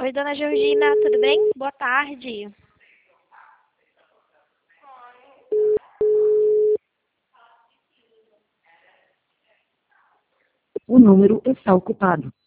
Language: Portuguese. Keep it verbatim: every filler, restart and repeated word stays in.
Oi, dona Georgina, tudo bem? Boa tarde. O número está ocupado.